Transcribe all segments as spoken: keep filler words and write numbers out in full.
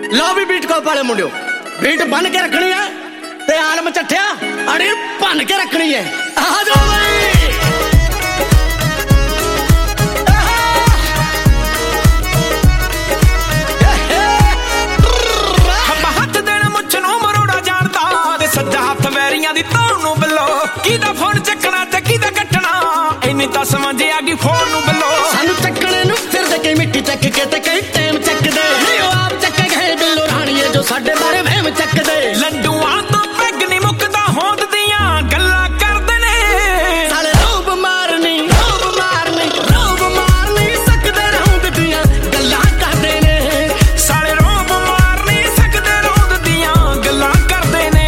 लो भी बीट को पाले मुंडियो बीट बन के रखनी है ते आलम चट्ठिया अड़ी बन के रखनी है। आ जाओ भाई सज्जा हाथ वैरियां दी तौनू बिलो किदा फोन चकना ते किदा कटना इन्नी तां समझ आ गई फोन नू बिलो सानू चकने नू फिर दे कई मिट्टी चक के ते कई टाइम चक दे नहीं ओ आप चक गए बिलो राणीए जो साडे बारे वहम चक दे लड्डूआं तो पैग नहीं मुकदा होंद दियां गल्लां करदे ने साले रूप मारनी रूप मारनी रूप मारनी सकदे रौंद दियां गल्लां करदे ने साले रूप मारनी सकदे रौंद दियां गल्लां करदे ने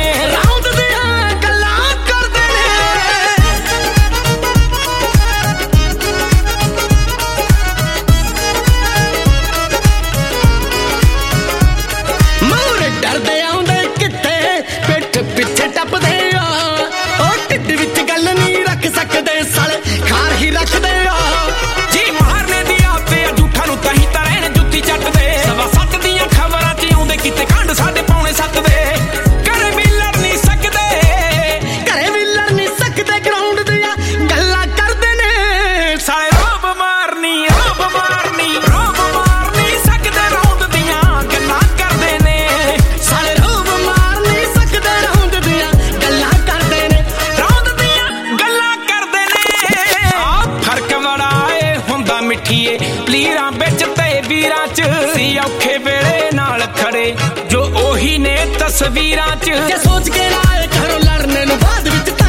पिछे टपदे आ ढिड विच गल नहीं रख सकदे साले खार ही रखदे आ जी मारने दी आते झूठा नू तही तरह जुत्ती चटदे सवा सत्त दियां खबरां च आउंदे किते खंड साडे पौने सत्त दे घरे भी लड़ नहीं सकदे घरे भी लड़ नहीं सकदे ग्राउंड दियां गल्लां करदे ने साले रोब मारनी रोब मारनी रोब मारनी सकदे रौंद दियां गल्लां करदे ने साले रोब मारनी सकदे रौंद दियां गल्लां करदे ने रौंद दियां गल्लां करदे ने आ फर्क बड़ा ए हुंदा मिठीए पलीरां विच ते वीरां च सी औखे वेले नाल खड़े जो ओही ने तस्वीरां च जे सोच के लाए घरों लड़ने नू बाद विच